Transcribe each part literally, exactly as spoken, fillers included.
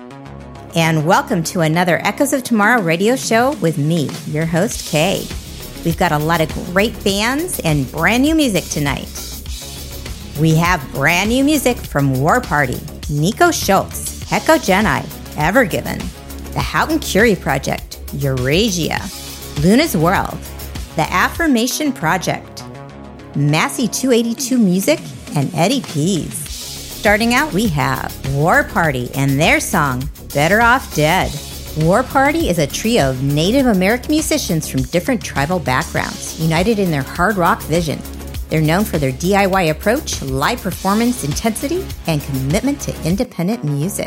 And welcome to another Echoes of Tomorrow radio show with me, your host, Kay. We've got a lot of great bands and brand new music tonight. We have brand new music from War Party, Nico Schultz, Heko Geni, Ever Given, the Houghton Curie Project, Eurasia, Luna's World, the Affirmation Project, Massey two eighty-two Music, and Eddie Pease. Starting out, we have War Party and their song, Better Off Dead. War Party is a trio of Native American musicians from different tribal backgrounds, united in their hard rock vision. They're known for their D I Y approach, live performance intensity, and commitment to independent music.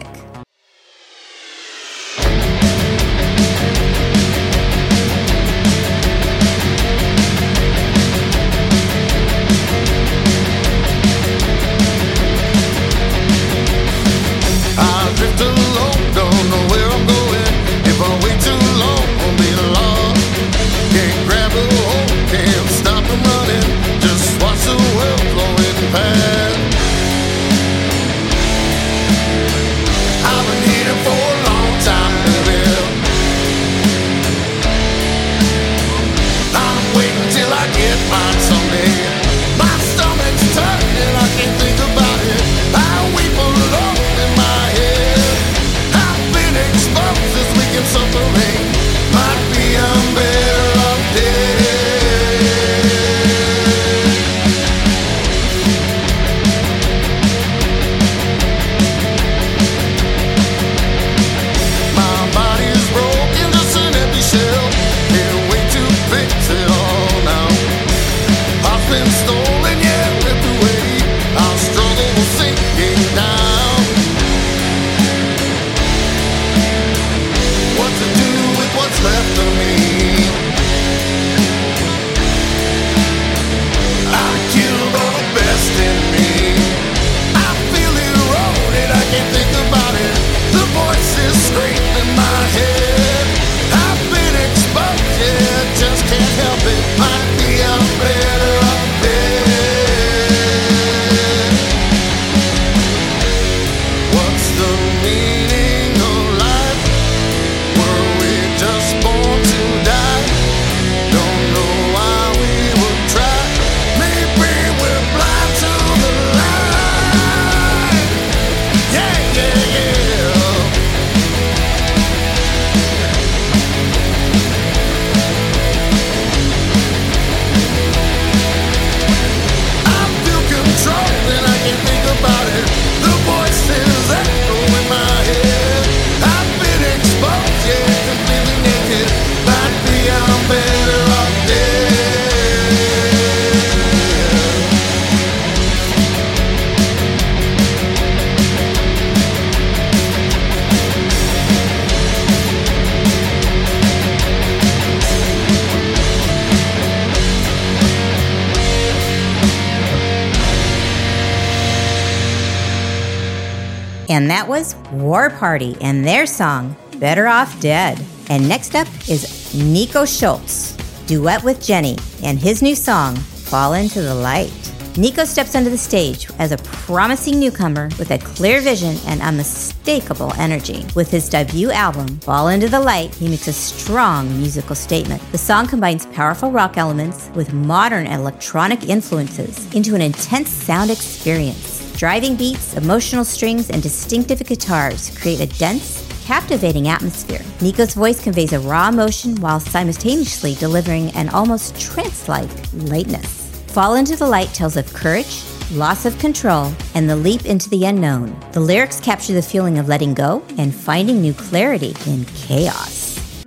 And that was War Party and their song, Better Off Dead. And next up is Nico Schultz, duet with Jenny, and his new song, Fall Into the Light. Nico steps onto the stage as a promising newcomer with a clear vision and unmistakable energy. With his debut album, Fall Into the Light, he makes a strong musical statement. The song combines powerful rock elements with modern electronic influences into an intense sound experience. Driving beats, emotional strings, and distinctive guitars create a dense, captivating atmosphere. Nico's voice conveys a raw emotion while simultaneously delivering an almost trance-like lightness. Fall Into the Light tells of courage, loss of control, and the leap into the unknown. The lyrics capture the feeling of letting go and finding new clarity in chaos.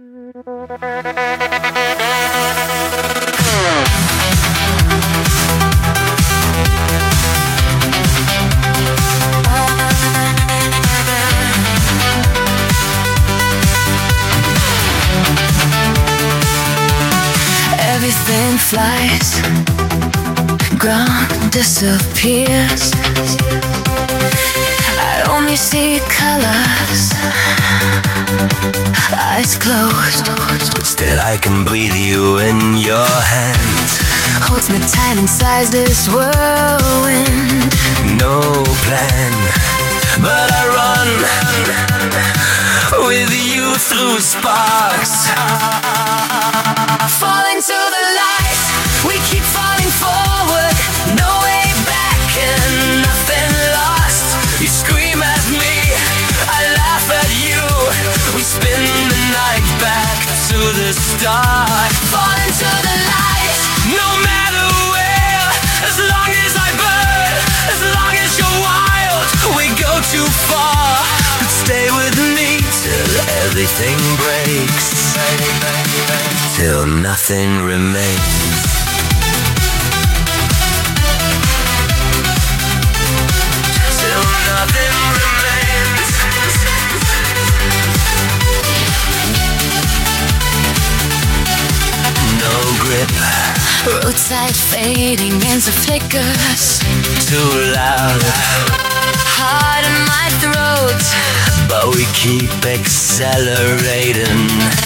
Everything flies, ground disappears. I only see colors, eyes closed, but still I can breathe you in your hands. Holds me tight inside this whirlwind. No plan, but I run with you through sparks. Falling to the light, we keep falling forward. No way back and nothing lost. You scream at me, I laugh at you. We spin the night back to the start. Falling to the light, no matter where, as long as I burn, as long as you're wild, we go too far. But stay with me till everything breaks, till nothing remains. Till nothing remains. No grip, roadside fading into flickers. too loud, Hard in my throat, but we keep accelerating.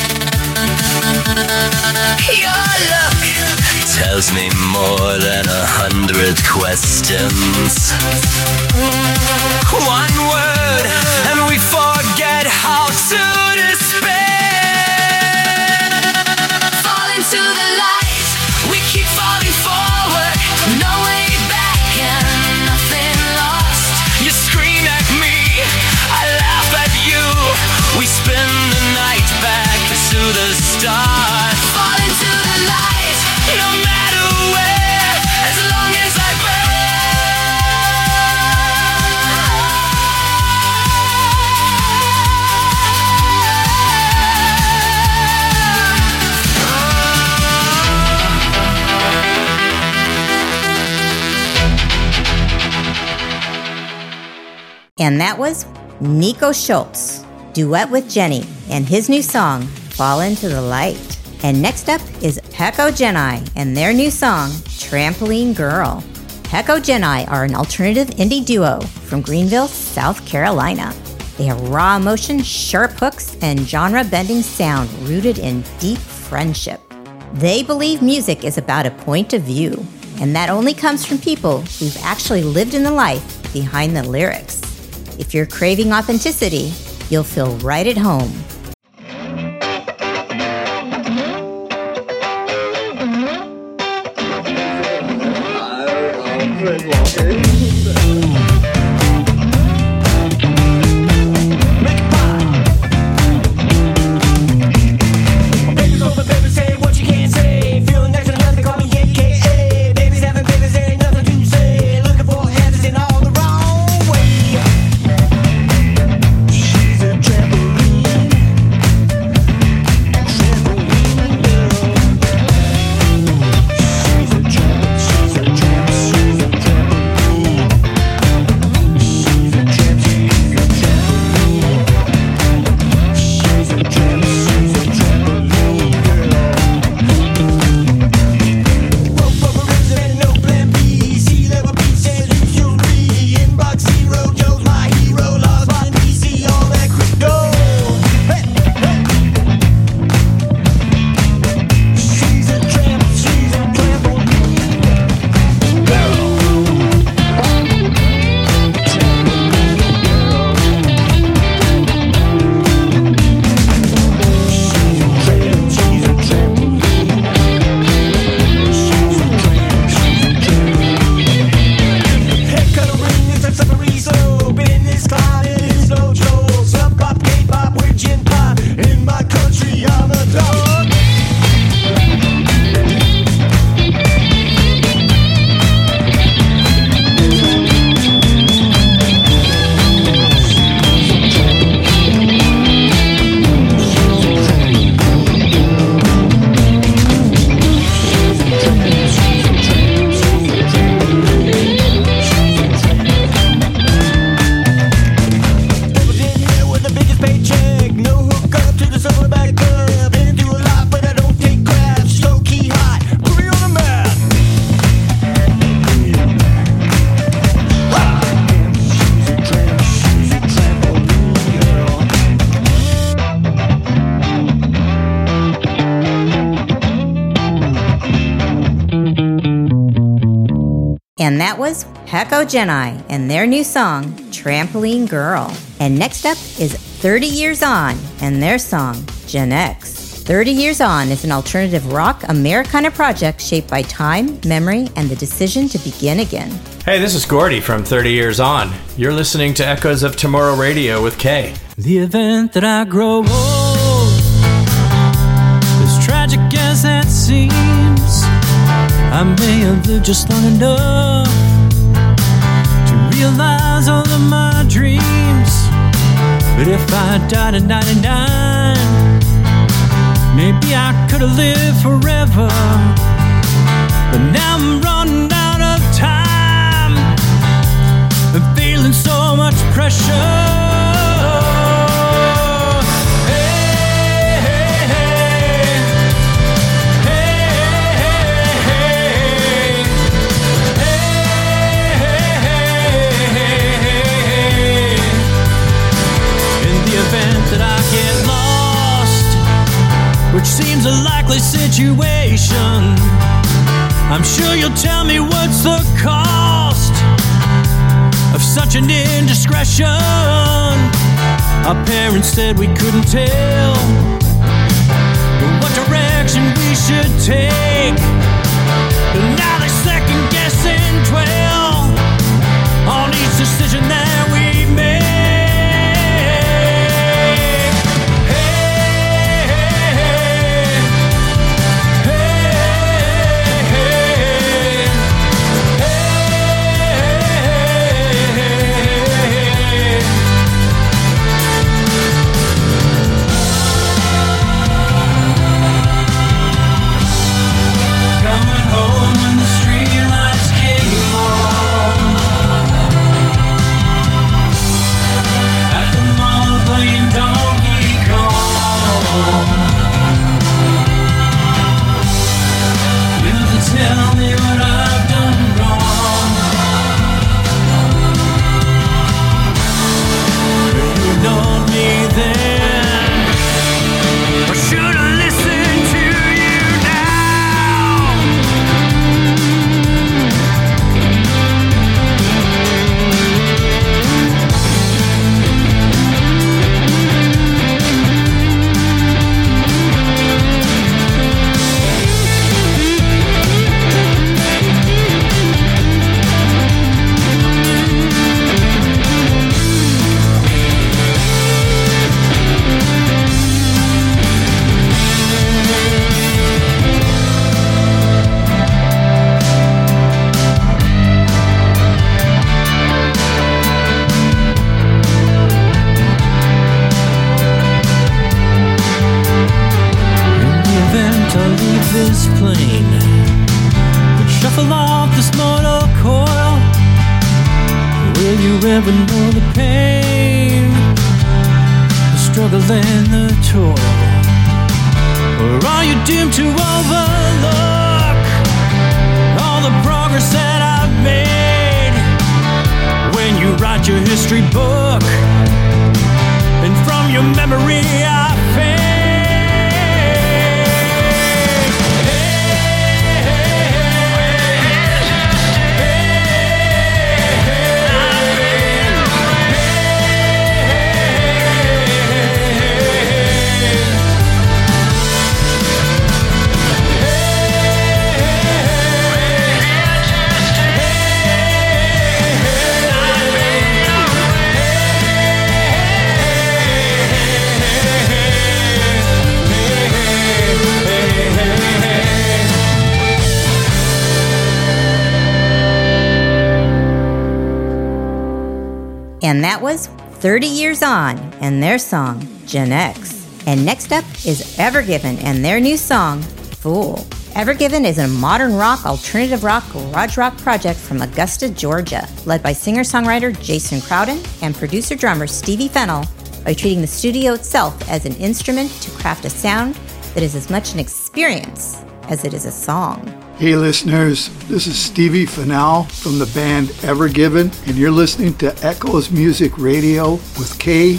your look Tells me more than a hundred questions. One word and we forget how to despair. falling to the light, we keep falling forward. No way back and nothing lost. You scream at me, I laugh at you. We spin the night back to the start. Falling to the light, No matter where, as long as I And that was Nico Schultz, duet with Jenny, and his new song, Fall Into the Light. And next up is Pecco Geni and their new song, Trampoline Girl. Pecco Geni are an alternative indie duo from Greenville, South Carolina. They have raw emotion, sharp hooks, and genre-bending sound rooted in deep friendship. They believe music is about a point of view, and that only comes from people who've actually lived in the life behind the lyrics. If you're craving authenticity, you'll feel right at home. And that was Pecco Geni and their new song, Trampoline Girl. And next up is thirty Years On and their song, Gen X. thirty Years On is an alternative rock Americana project shaped by time, memory, and the decision to begin again. Hey, this is Gordy from thirty Years On. You're listening to Echoes of Tomorrow Radio with Kay. The event that I grow old, as tragic as that seems, I may have lived just long enough to realize all of my dreams. But if I died at ninety-nine, maybe I could have lived forever. But now I'm running out of time and feeling so much pressure. Hey, hey, hey. Hey, hey, hey. Hey, in the event that I get lost, which seems a likely situation, I'm sure you'll tell me what's the cost of such an indiscretion. Our parents said we couldn't tell what direction we should take, but now they're second guessing twelve on each decision that we make. Tell me what I've done wrong. You ignored me then, or should I listen to you this plane and shuffle off this mortal coil? Will you ever know the pain, the struggle and the toil? Or are you doomed to overlook all the progress that I've made when you write your history book and from your memory I fade? And that was thirty Years On and their song, Gen X. And next up is Ever Given and their new song, Fool. Ever Given is a modern rock, alternative rock, garage rock project from Augusta, Georgia, led by singer-songwriter Jason Crowden and producer-drummer Stevie Fennell, by treating the studio itself as an instrument to craft a sound that is as much an experience as it is a song. Hey listeners, this is Stevie Fennell from the band Ever Given, and you're listening to Echoes Music Radio with Kay.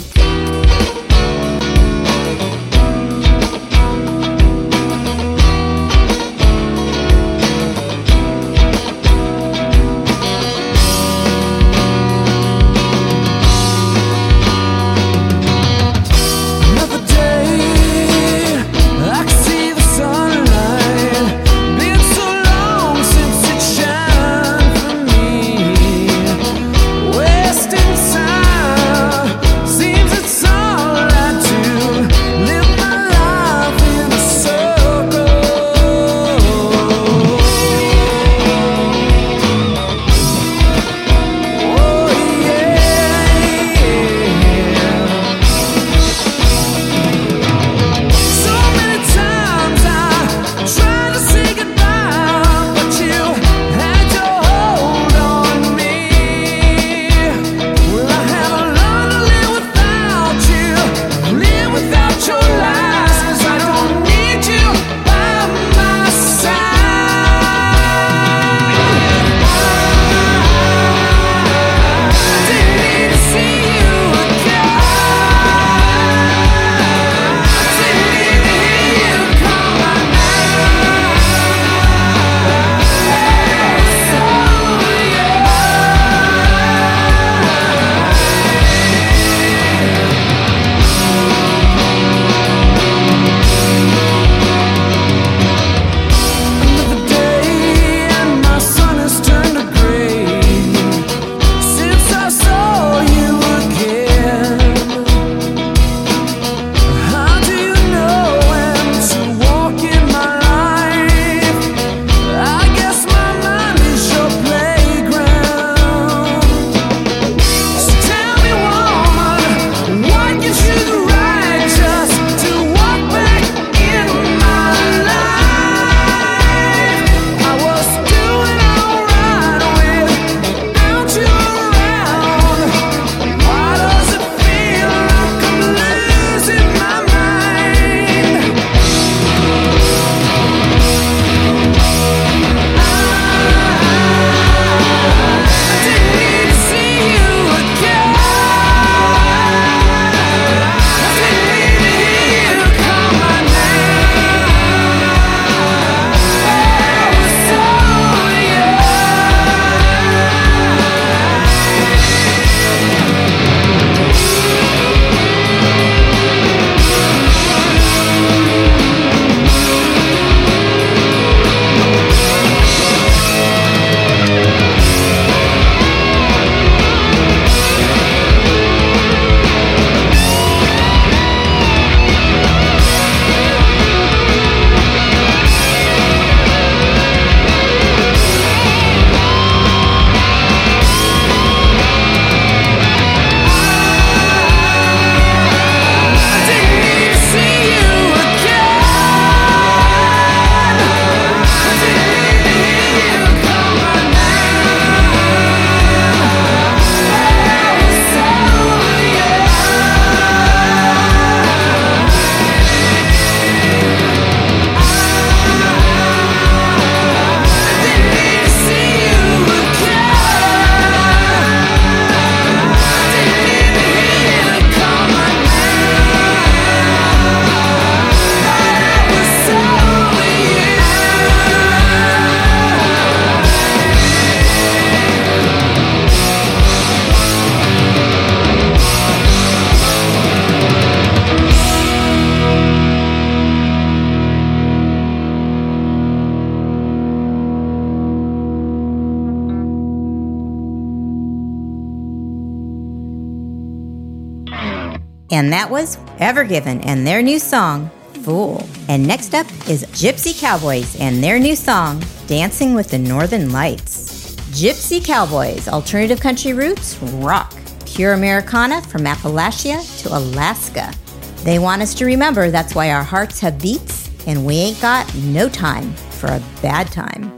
And that was Ever Given and their new song, Fool. And next up is Gypsy Cowboys and their new song, Dancing with the Northern Lights. Gypsy Cowboys, alternative country roots, rock. Pure Americana from Appalachia to Alaska. They want us to remember that's why our hearts have beats and we ain't got no time for a bad time.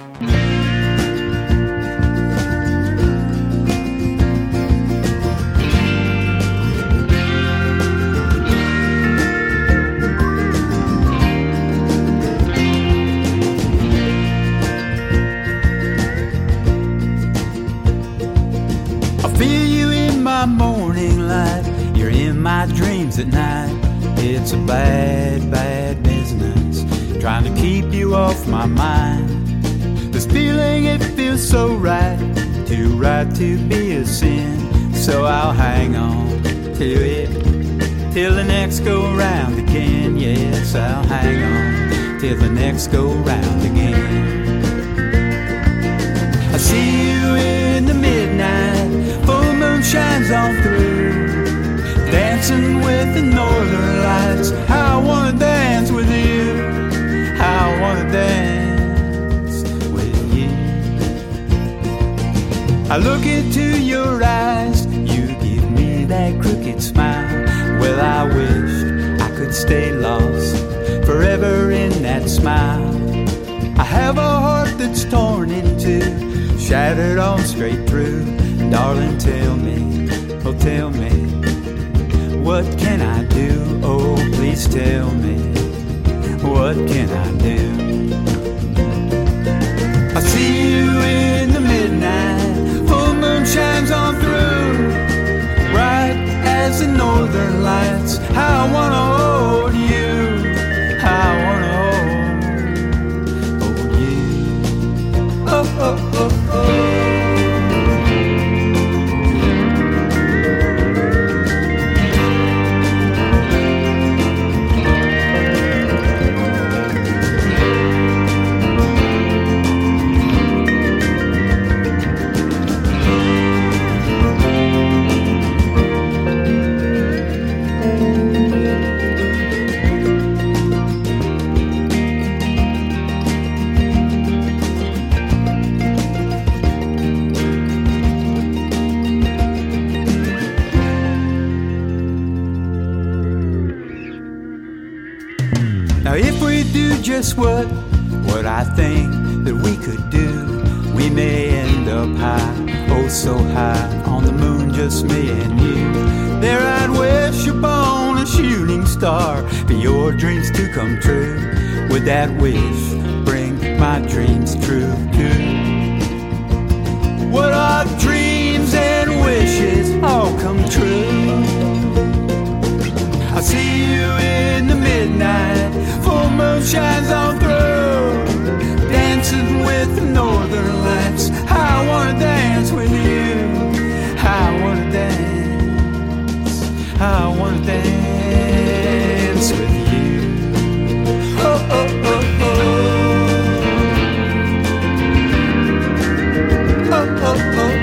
Morning light, you're in my dreams at night. It's a bad, bad business trying to keep you off my mind. This feeling, it feels so right, too right to be a sin. So I'll hang on to it till the next go round again. Yes, I'll hang on till the next go round again. I see you in the midnight, full moon shines on through, dancing with the northern lights. How I wanna dance with you, how I wanna dance with you. I look into your eyes, you give me that crooked smile. Well, I wished I could stay lost forever in that smile. I have a heart that's torn in two, shattered on straight through. Darling, tell me, oh tell me, what can I do? Oh, please tell me, what can I do? I see you in the midnight, full moon shines on through, bright as the northern lights. How I wanna hold you, how I wanna hold, hold you. Oh, oh, oh, oh. Just what, what I think that we could do. We may end up high, oh so high, on the moon, just me and you. There I'd wish upon a shooting star for your dreams to come true. Would that wish bring my dreams true too? Would our dreams and wishes all come true? I see you in the midnight, full moon shines on through, dancing with the northern lights. How I wanna dance with you, how I wanna dance, how I wanna dance with you. Oh, oh, oh, oh. Oh, oh, oh, oh.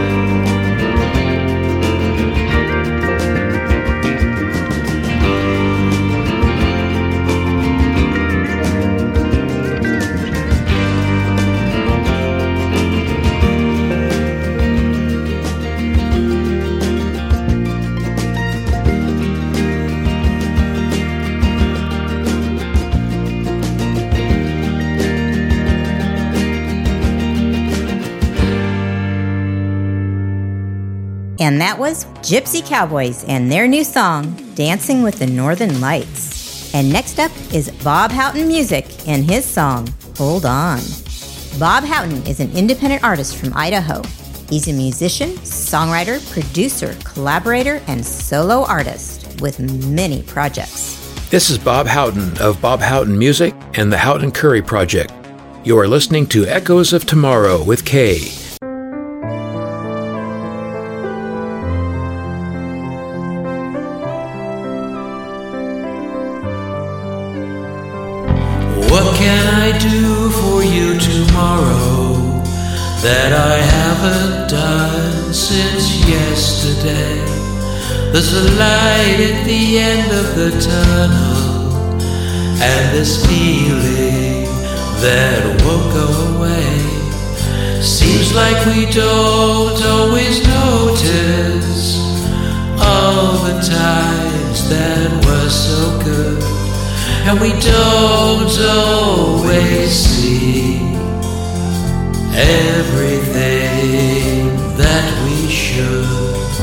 And that was Gypsy Cowboys and their new song, Dancing with the Northern Lights. And next up is Bob Houghton Music and his song, Hold On. Bob Houghton is an independent artist from Idaho. He's a musician, songwriter, producer, collaborator, and solo artist with many projects. This is Bob Houghton of Bob Houghton Music and the Houghton Curry Project. You are listening to Echoes of Tomorrow with Kay. What can I do for you tomorrow that I haven't done since yesterday? There's a light at the end of the tunnel, and this feeling that won't go away. Seems like we don't always notice all the times that were so good, and we don't always see everything that we should.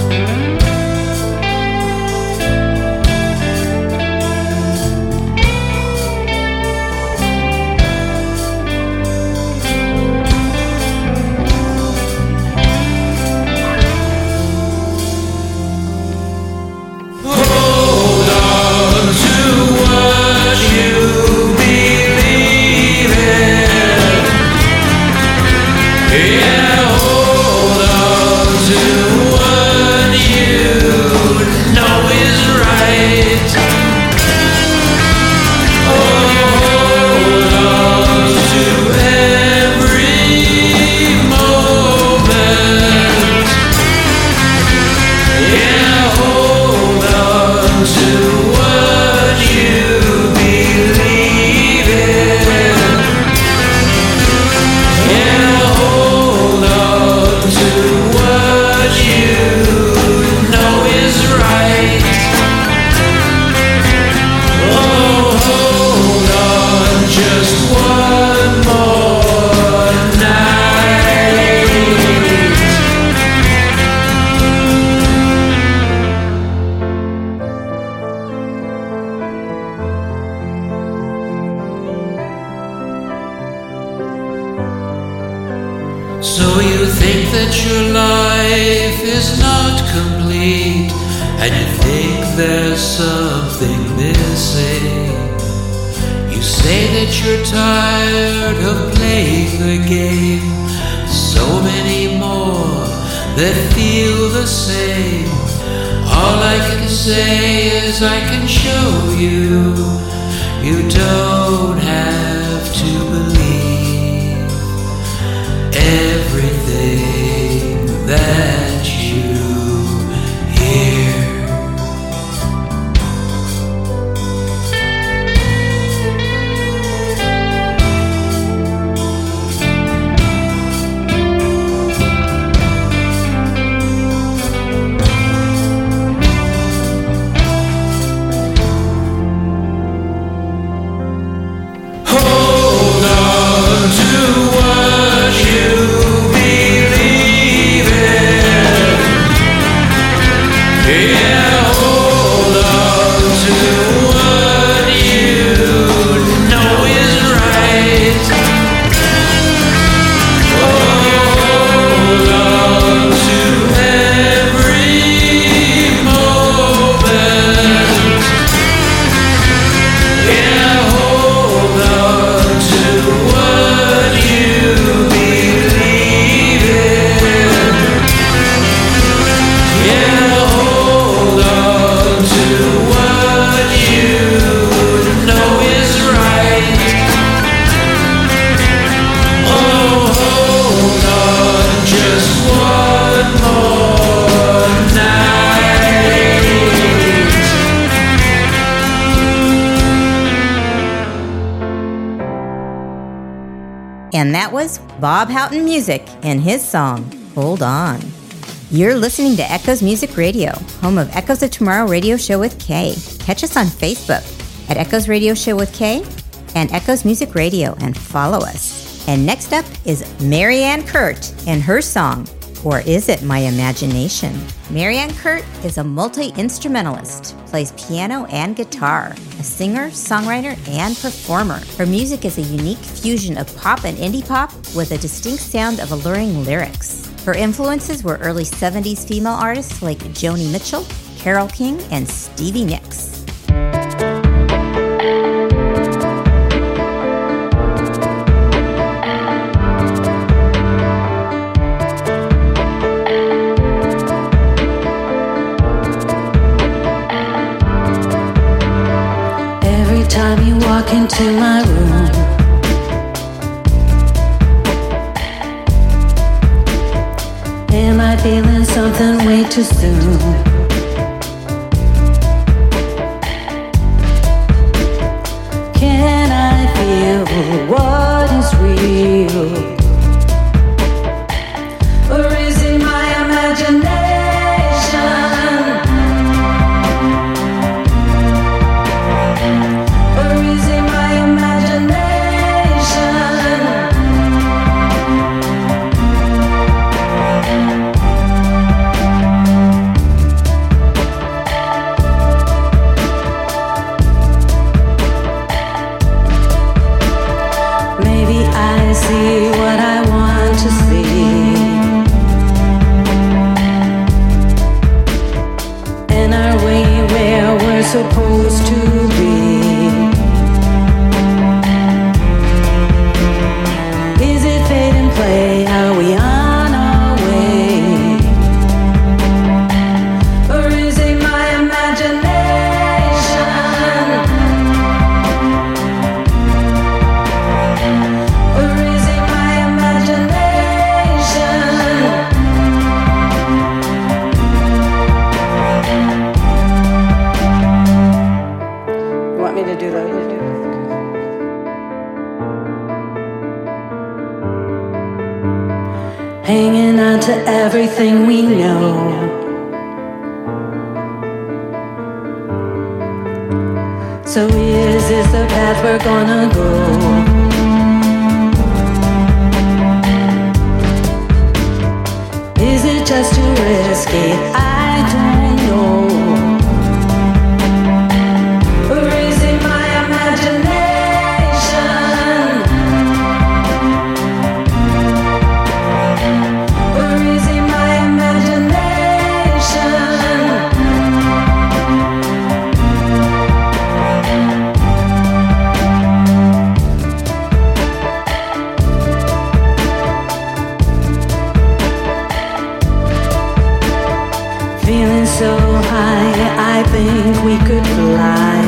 So you think that your life is not complete, and you think there's something missing. You say that you're tired of playing the game. So many more that feel the same. All I can say is I can show you. You don't have to believe everything that you hear. Hold on to what you believe in. Yeah, hold on to what you know is right. Hold on to every moment. Yeah, hold on to what you believe in. Yeah, hold on to what you know is right. Oh, hold on just one more night. And that was Bob Houghton Music and his song, Hold On. You're listening to Echoes Music Radio, home of Echoes of Tomorrow Radio Show with Kay. Catch us on Facebook at Echoes Radio Show with Kay and Echoes Music Radio and follow us. And next up is Marianne Kurt and her song, Or Is It My Imagination? Marianne Kurt is a multi-instrumentalist, plays piano and guitar, a singer, songwriter, and performer. Her music is a unique fusion of pop and indie pop with a distinct sound of alluring lyrics. Her influences were early seventies female artists like Joni Mitchell, Carole King, and Stevie Nicks. Every time you walk into my room, am I feeling something way too soon? what is real? Or is it my imagination? Or is it my imagination? Maybe I see what I want to see, and our way where we're supposed to be. Is it fate and play? Are we on our way? Or is it my imagination? Or is it my imagination? You want me to do that? Hanging on to everything we know. So is this the path we're gonna go? Is it just too risky? I don't know. Or is it my imagination? Or is it my imagination? Feeling so high, I think we could fly.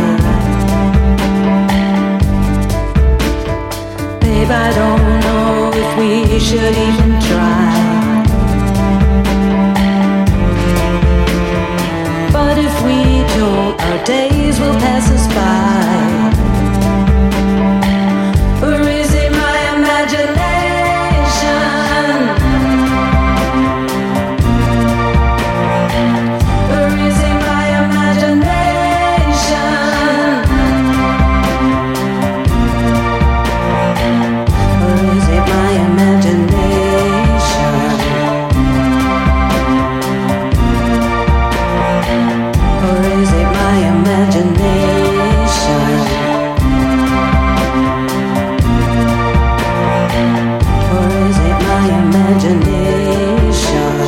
Babe, I don't know if we should even try. But if we don't, our days will pass us by. Or is it my imagination? Or is it my imagination? Or is it my imagination? Or is it my imagination? Or is it my imagination?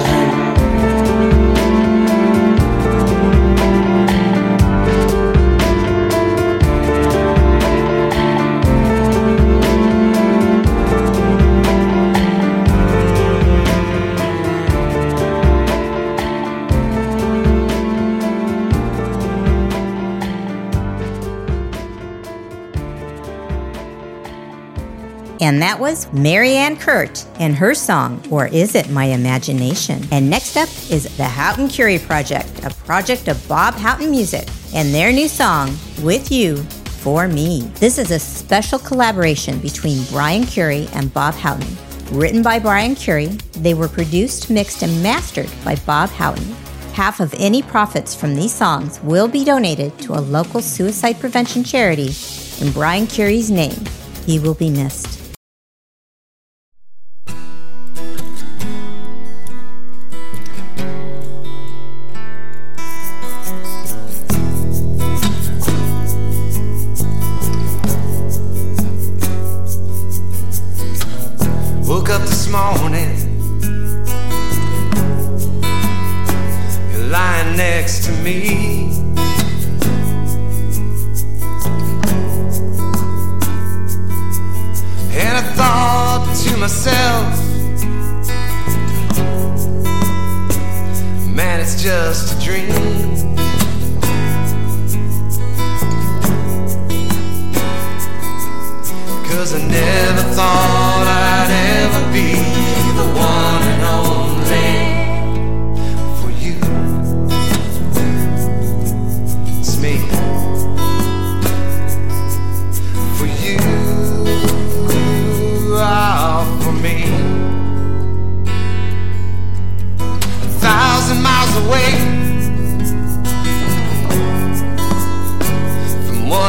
And that was Marianne Kurt and her song, Or Is It My Imagination? And next up is the Houghton Curie Project, a project of Bob Houghton Music, and their new song, With You, For Me. This is a special collaboration between Brian Curie and Bob Houghton. Written by Brian Curie, they were produced, mixed, and mastered by Bob Houghton. Half of any profits from these songs will be donated to a local suicide prevention charity in Brian Curie's name. He will be missed. Woke up this morning, you're lying next to me. And I thought to myself, man, it's just a dream. Cause I never thought I'd ever be the one and only for you.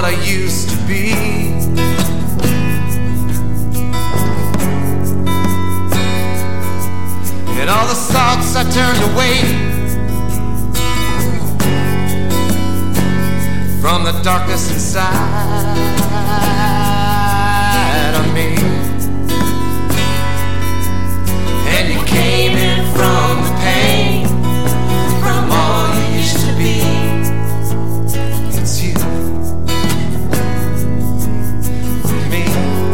what I used to be. And all the thoughts I turned away from the darkness inside of me. And you came in from the pain, from all you used to be. It's you for me.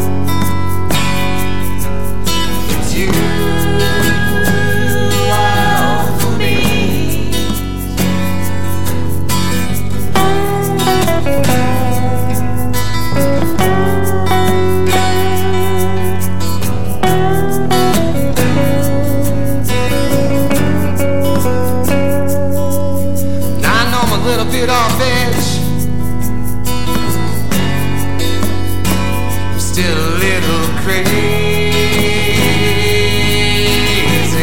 It's you all for me. Bit off edge, I'm still a little crazy,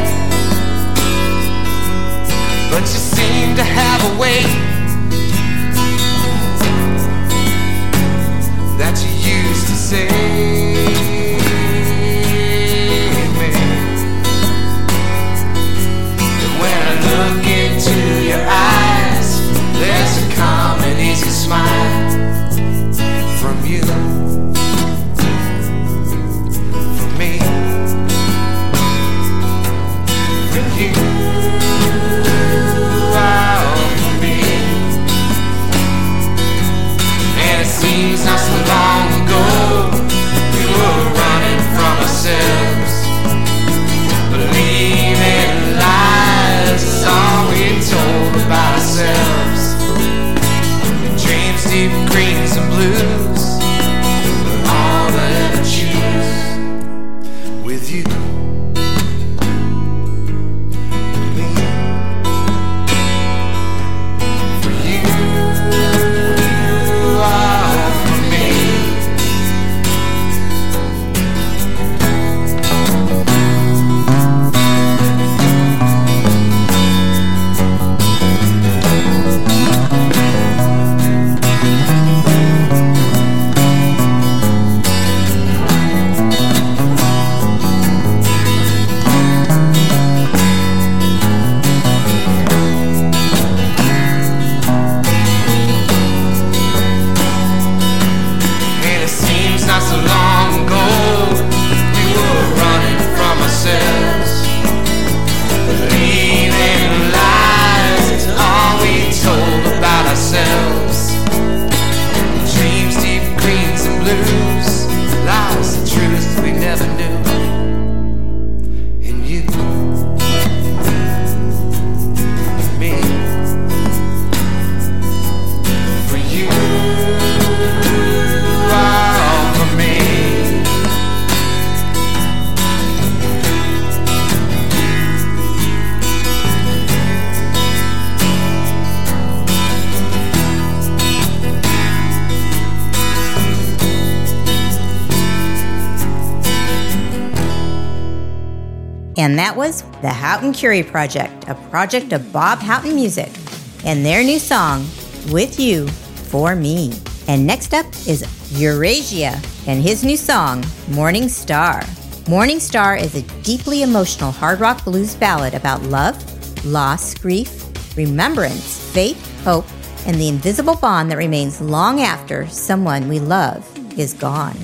but you seem to have a way that you used to save me. And when I look into your eyes, there's a calm and easy smile from you, for me, for you, all for me. And it seems not so long ago we were running from ourselves, believing lies is all we told about ourselves. Dreams, deep greens and blues, all I ever choose with you, me, for you, all for me. And that was the Houghton Curie Project, a project of Bob Houghton Music, and their new song, With You, For Me. And next up is Eurasia and his new song, Morning Star. Morning Star is a deeply emotional hard rock blues ballad about love, loss, grief, remembrance, faith, hope, and the invisible bond that remains long after someone we love is gone.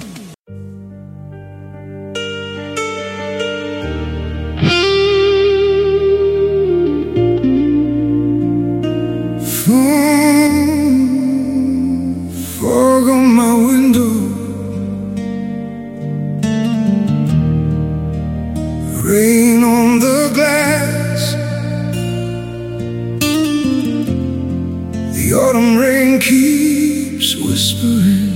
Fog on my window, rain on the glass, the autumn rain keeps whispering,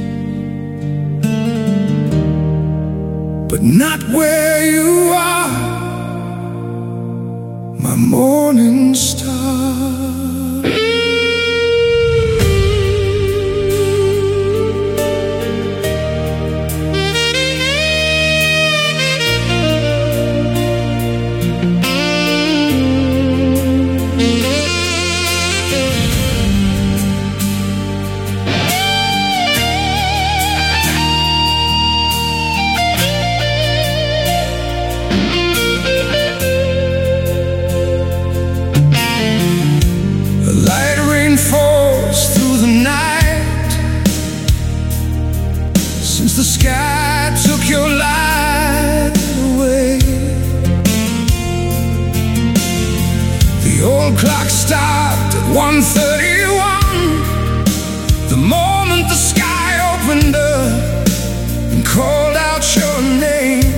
but not where you are, my morning star. the sky took your light away. The old clock stopped at one thirty-one, the moment the sky opened up and called out your name.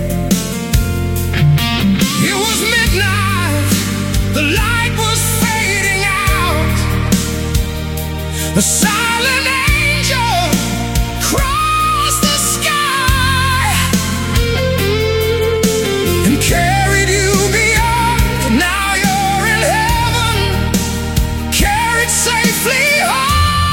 It was midnight, the light was fading out, a silent angel crossed the sky and carried you beyond. Now you're in heaven, carried safely home.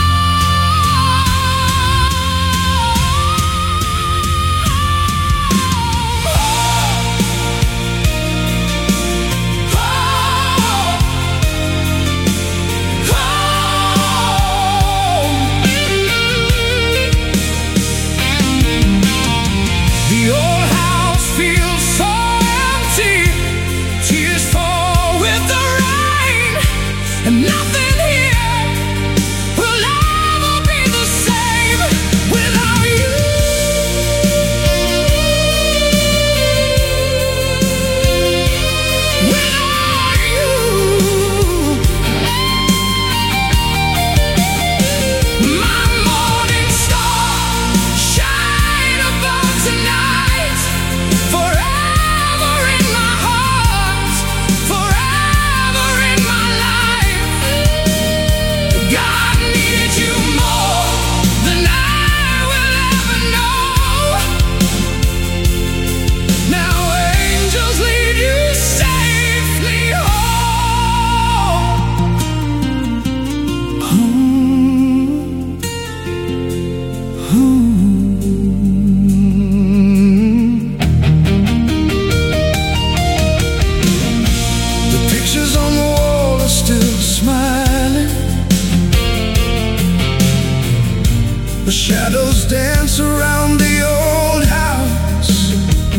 The shadows dance around the old house.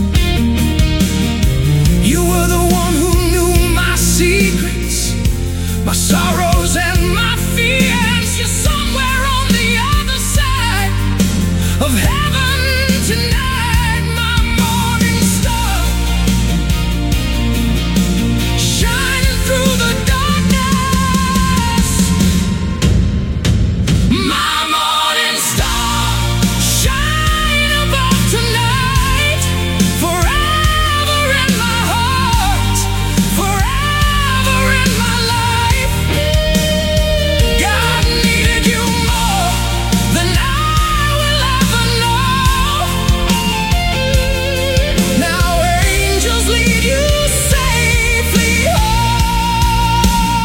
You were the one who knew my secrets, my sorrows and my fears. You're somewhere on the other side of heaven tonight, my morning star, shining through the darkness. My morning star, shine above tonight, forever in my heart, forever in my life. God needed you more than I will ever know. Now angels lead you safely home.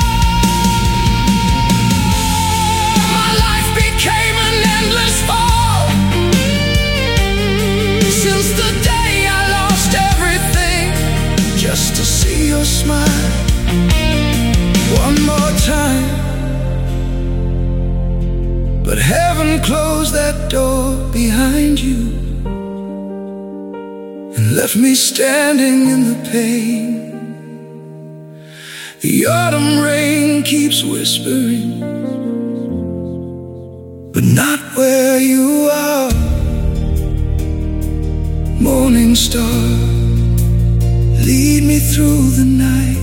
My life became an endless fall since the day I lost everything just to see your smile one more time. But heaven closed that door behind you and left me standing in the pain. The autumn rain keeps whispering, but not where you are. Morning star, lead me through the night.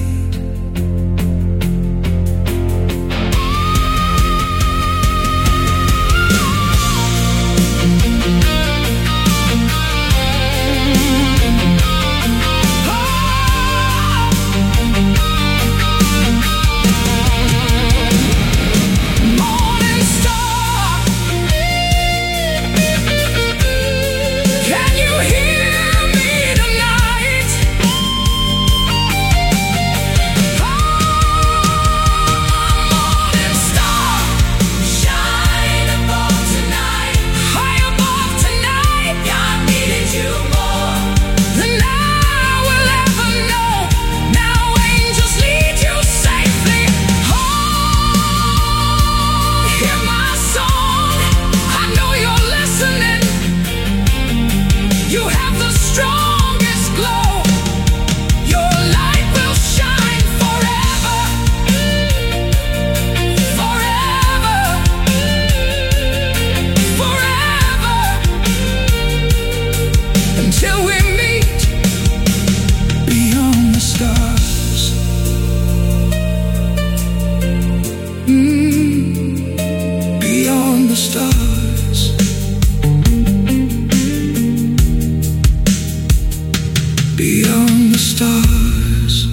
Morning star, can you hear me tonight? stars. Beyond the stars.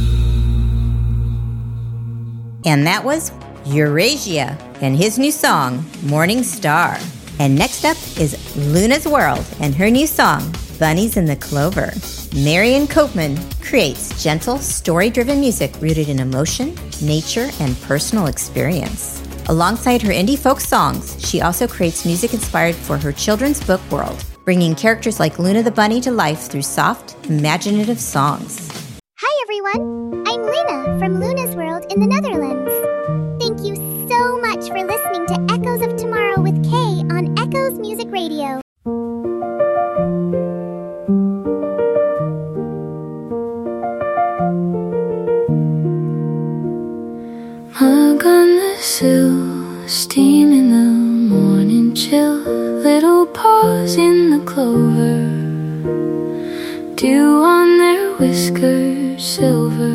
And that was Eurasia and his new song, Morning Star. And next up is Luna's World and her new song, Bunnies in the Clover. Marion Copeman creates gentle, story-driven music rooted in emotion, nature, and personal experience. Alongside her indie folk songs, she also creates music inspired for her children's book world, bringing characters like Luna the Bunny to life through soft, imaginative songs. Hi everyone, I'm Luna from Luna's World in the Netherlands. Thank you so much for listening to Echoes of Tomorrow with Kay on Echoes Music Radio. Mug on the sill, steam in the morning chill, little paws in the clover, dew on their whiskers silver,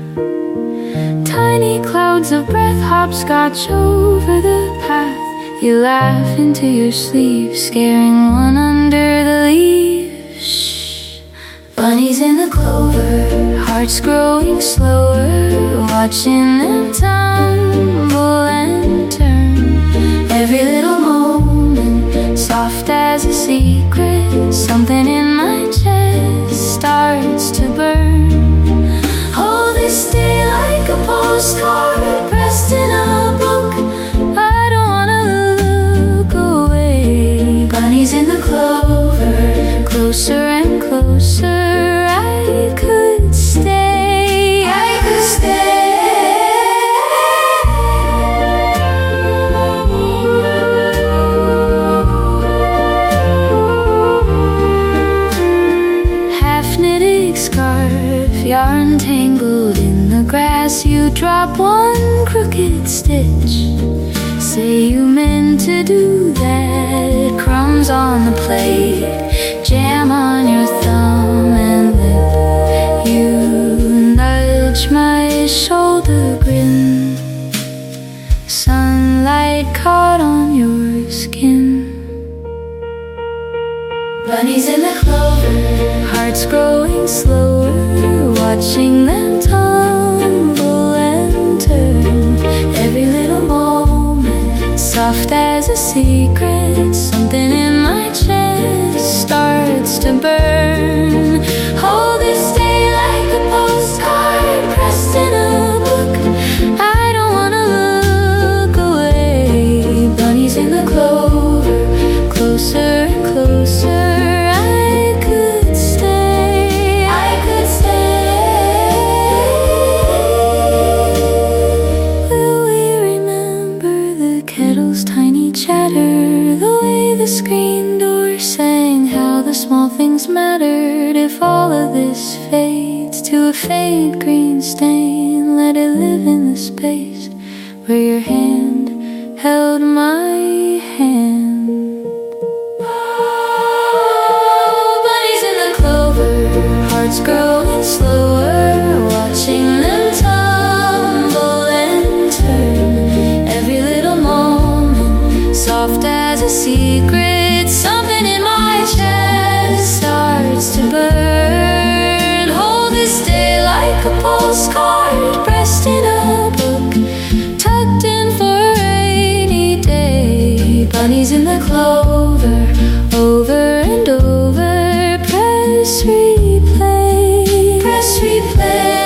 tiny clouds of breath hopscotch over the path. You laugh into your sleeve, scaring one under the leaves. Shh. Bunnies in the clover, hearts growing slower, watching them tumble and turn. Every little moment, soft as a secret, something in my chest starts to burn. Hold this day like a postcard pressed in a book. I don't wanna look away. Bunnies in the clover, closer and closer. I could stay, I could stay. Half knitted scarf, yarn tangled in the grass. You drop one crooked stitch. Say you meant to do that. Crumbs on the plate, jam on your thumb and lip. You nudge my shoulder, grin. Sunlight caught on your skin. Bunnies in the clover, hearts growing slower, watching them tumble and turn. Every little moment, soft as a secret, something in my chest starts to burn. Hold this day like a postcard pressed in a book. I don't wanna look away. Bunnies in the clover, closer and closer. I could stay, I could stay. Will we remember the kettle's tiny chatter, the way the screen door sang how the small things mattered? If all of this fades to a faint green stain, let it live in the space where your hand held my hand. Oh, bunnies in the clover, hearts growing slower, watching them tumble and turn. Every little moment, soft as a secret, something in my chest starts to burn. Hold this day like a postcard pressed in a book, tucked in for a rainy day. Bunnies in the clover, over and over. Press replay, press replay.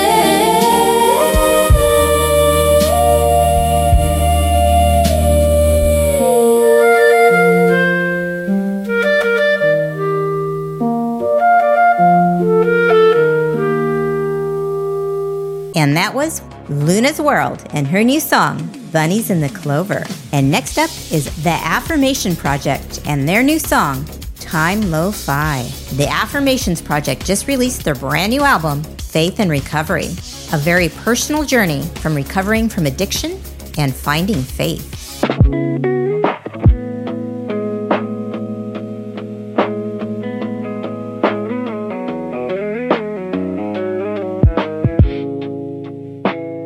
And that was Luna's World and her new song, Bunnies in the Clover. And next up is The Affirmation Project and their new song, Time Lo-Fi. The Affirmations Project just released their brand new album, Faith and Recovery, a very personal journey from recovering from addiction and finding faith.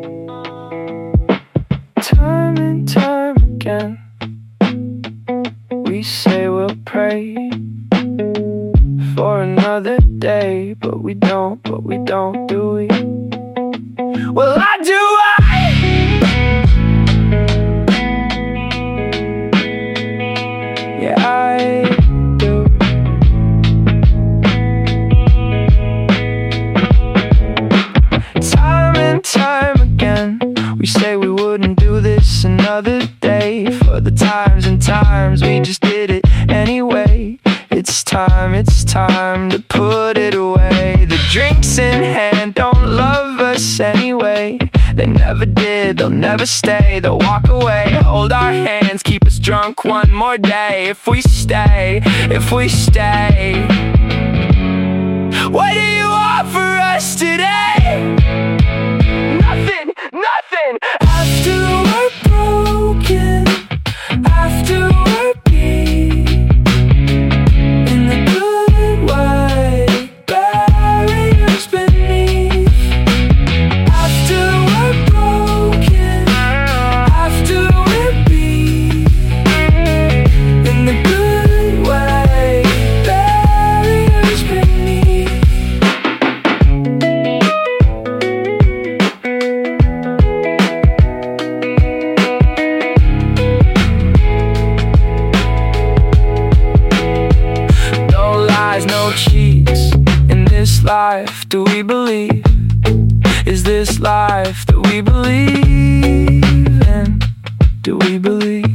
Time and time again, say we'll pray for another day, but we don't, but we don't, do we? Well, I do, I Yeah, I do. Time and time again, we say we wouldn't do this another day. For the times and times we just did it anyway. It's time, it's time to put it away. The drinks in hand don't love us anyway. They never did, they'll never stay. They'll walk away, hold our hands, keep us drunk one more day. If we stay, if we stay. What do you offer us today? Nothing, nothing. After we're broken, after we're beat, in the good way, barriers beneath. After we're broken, after we're beat, in the good way, barriers beneath. No lies, no cheats. In this life, do we believe? Is this life that we believe in? Do we believe?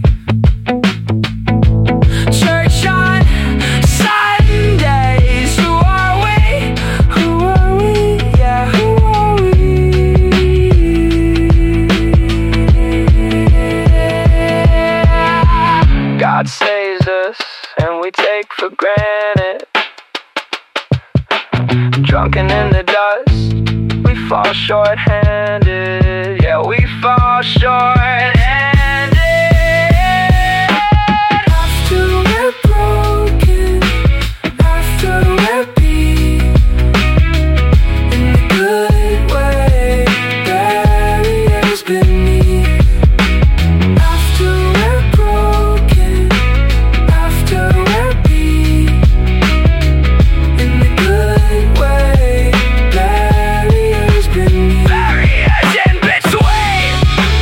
Church on Sundays, who are we? Who are we? Yeah, who are we? God saves us, and we take for granted. Drunken in the dust, we fall short-handed. Yeah, we fall short-handed. After we're broken, after we're beat, in the good way, barriers beneath. After we're broken, after we're beat, in the good way, barriers beneath. Barriers in between.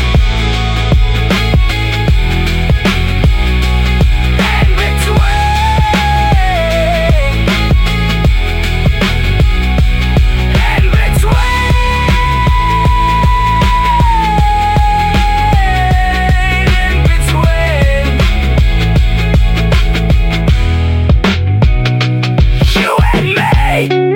In between. In between. In between. You and me.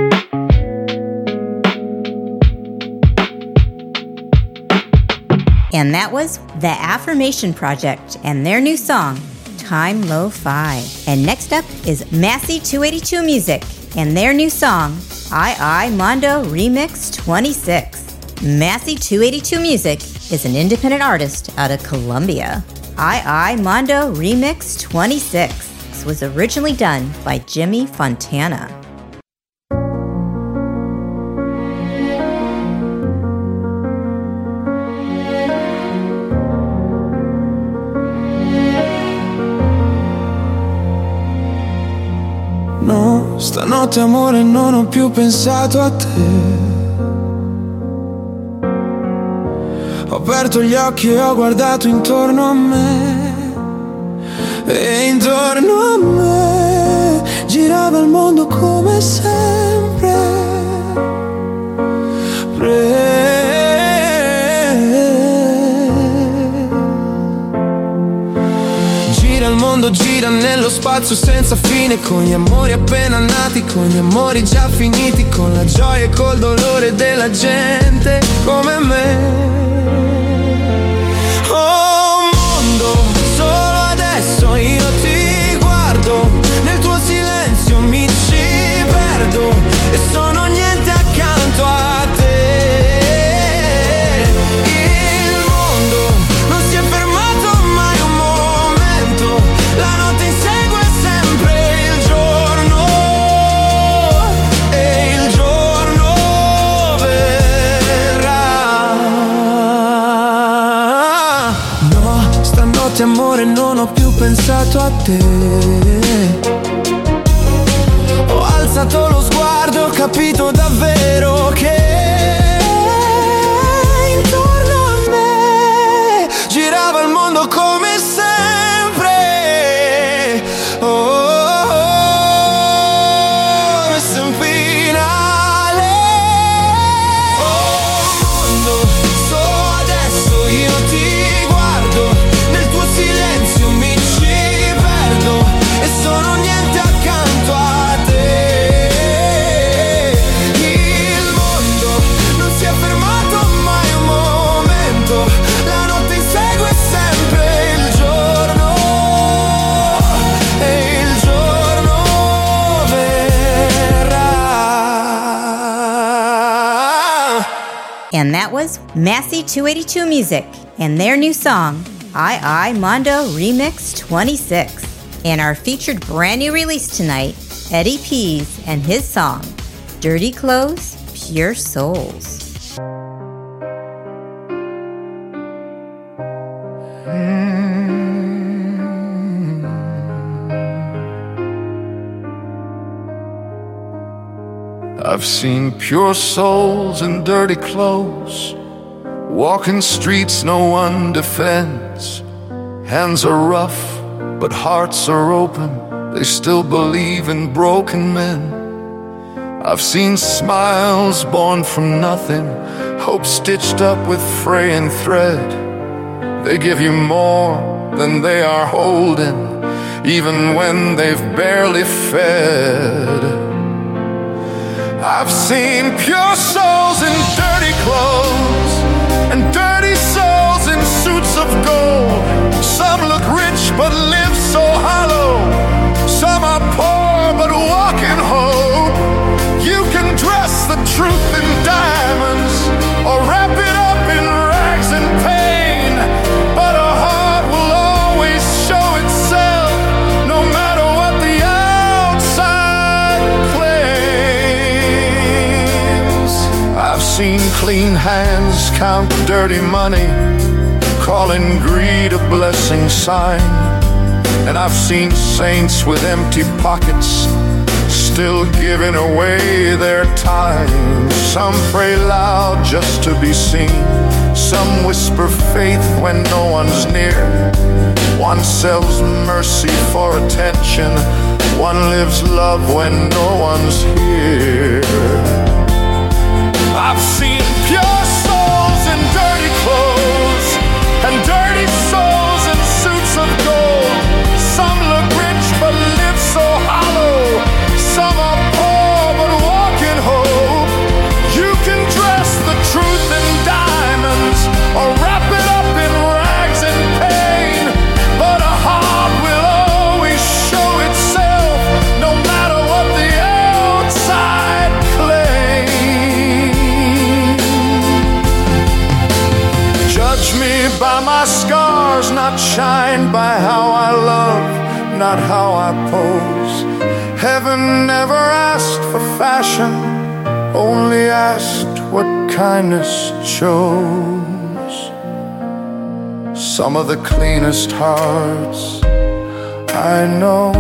And that was The Affirmation Project and their new song, Time Lo-Fi. And next up is Massey two eighty-two Music and their new song, I I Mondo Remix twenty-six. Massey two eighty-two Music is an independent artist out of Colombia. I I Mondo Remix twenty-six was originally done by Jimmy Fontana. No, stanotte amore non ho più pensato a te. Ho aperto gli occhi e ho guardato intorno a me. E intorno a me girava il mondo come sempre. Gira il mondo, gira nello spazio senza fine, con gli amori appena nati, con gli amori già finiti, con la gioia e col dolore della gente come me. Oh mondo, solo adesso io ti guardo, nel tuo silenzio mi ci perdo e sono niente accanto a te. Il mondo non si è fermato mai un momento, la notte insegue sempre il giorno e il giorno verrà. te. Ho alzato lo sguardo, ho capito davvero che intorno a me girava il mondo come sempre. Oh, oh, oh, messo in finale. Oh mondo, so adesso io ti guardo, nel tuo silenzio mi ci perdo e sono niente accanto a te. Il mondo non si è fermato mai un momento, la notte insegue sempre il giorno e il giorno verrà. And that was Massey two eighty-two Music and their new song, I I Mondo Remix twenty-six. And our featured brand new release tonight, Eddie Pease and his song, Dirty Clothes, Pure Souls. I've seen pure souls in dirty clothes, walking streets no one defends. Hands are rough, but hearts are open, they still believe in broken men. I've seen smiles born from nothing, hope stitched up with fraying thread. They give you more than they are holding, even when they've barely fed. I've seen pure souls in dirty clothes and dirty souls in suits of gold. Some look rich but live so hollow. Some are poor but walk in hope. You can dress the truth in diamonds or wrap it up in rags and pain, but a heart will always show itself no matter what the outside claims. I've seen clean hands count dirty money, calling greed a blessing sign. And I've seen saints with empty pockets, still giving away their time. Some pray loud just to be seen, some whisper faith when no one's near. One sells mercy for attention, one lives love when no one's here. I've seen pure souls in dirty clothes and dirty souls in suits of gold. Some look rich but live so hollow. Some are poor but walk in hope. You can dress the truth in diamonds or wrap it up in rags and pain, but a heart will always show itself no matter what the outside claims. Judge me by my scars, not shine by how I love, not how I pose. Heaven never asked for fashion, only asked what kindness chose. Some of the cleanest hearts I know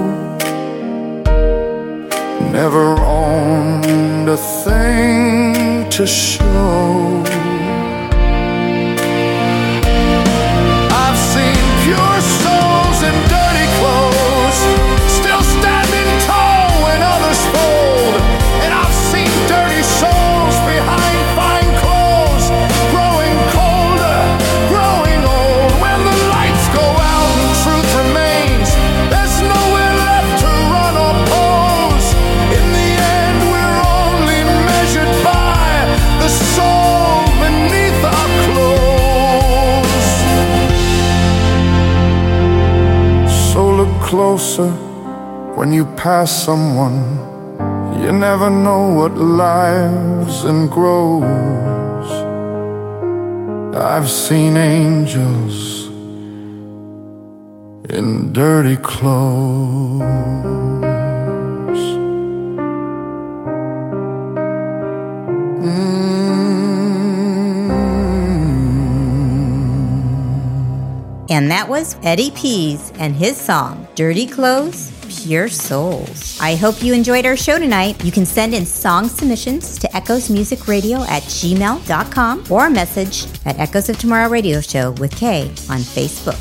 never owned a thing to show. I've seen pure souls in dirty clothes, still standing tall when others fold. And I've seen dirty souls behind fine clothes, growing colder, growing old. When the lights go out and truth remains, there's nowhere left to run or pose. In the end, we're only measured by the soul beneath our clothes. So look closer when you pass someone. You never know what lives and grows. I've seen angels in dirty clothes. And that was Eddie Pease and his song, Dirty Clothes, Pure Souls. I hope you enjoyed our show tonight. You can send in song submissions to echoes music radio at gmail dot com or a message at Echoes of Tomorrow Radio Show with Kay on Facebook.